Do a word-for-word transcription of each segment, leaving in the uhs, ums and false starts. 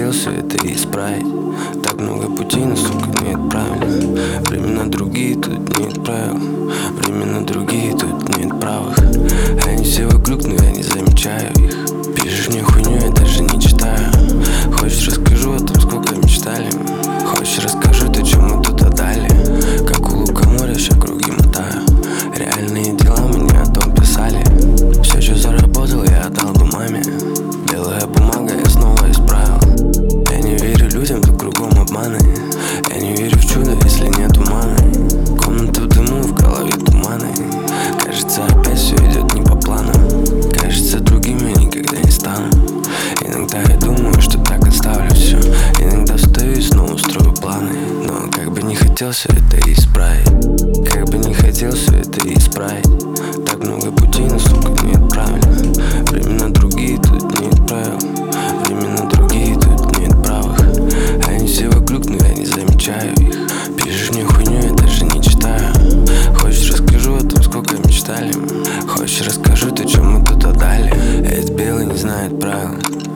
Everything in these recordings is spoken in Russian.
хотел все это исправить. Так много путей, но, сука, нет правильно. Времена другие, тут нет правил. Времена другие, тут нет правых. Они все вокруг, но я не замечаю их. Пишешь мне хуйню, я даже не читаю. Хочешь, расскажу о том, сколько мечтали. Хочешь, расскажу то, чем мы тут отдали. Как у лукоморья, ща круги мотаю. Реальные дела мне о том писали. Все, что заработал, я отдал бы маме. Белая бумага, я снова исправил. Я не верю людям, тут кругом обманы. Я не верю в чудо, если нет тумана. Комната в дыму, в голове туманы. Кажется, опять все идет не по плану. Кажется, другим я никогда не стану. Иногда я думаю, что так оставлю все. Иногда встаю и снова строю планы. Но как бы не хотел все это исправить. Как бы не хотел все это исправить. Так много путей, но, сука, нет правильно. Времена другие, тут нет правил. Времена другие, тут нет правых. Они все вокруг, но я не замечаю их. Пишешь мне хуйню, я даже не читаю. Хочешь, расскажу о том, сколько мечтали. Хочешь, расскажу то, чем мы тут отдали. Этот белый не знает правил.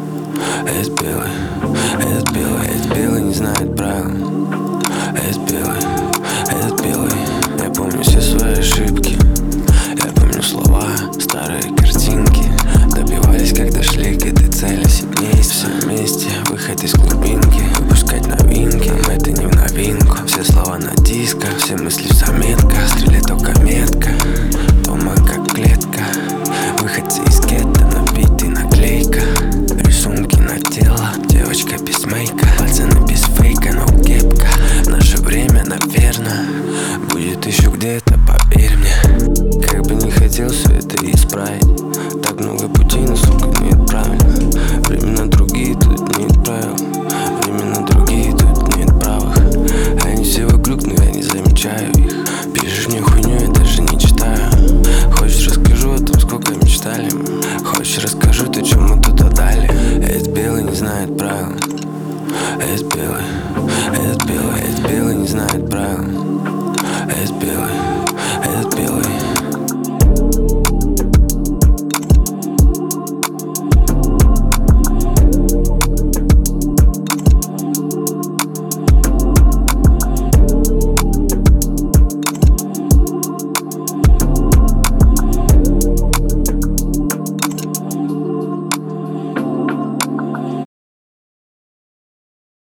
Этот белый, этот белый, этот белый не знает правил. Этот белый, этот белый. Я помню все свои ошибки. Я помню слова, старые картинки. Добивались, как дошли к этой цели. Сильнее все вместе, выход из глубинки. Выпускать новинки, нам это не в новинку. Все слова на дисках, все мысли в заметках. Стрелять только метко, дома как клетка. Выходцы из гетто, набитый наклейка. Рисунки на тело, девочка без мейка. Пацаны без фейка, но кепка. Наше время, наверное, будет еще где-то, поверь мне. Как бы не хотел все это исправить. Так много путей, но, сука, нет правильно. Времена другие, тут нет правил. Времена другие, тут нет правых. Они все вокруг, но я не замечаю их. Пишешь мне хуйню, я даже не читаю. Хочешь, расскажу о том, сколько мечтали. Хочешь, расскажу то, чем мы тут отдали. Этот белый не знает правил. Этот белый, этот белый, этот белый не знает правил.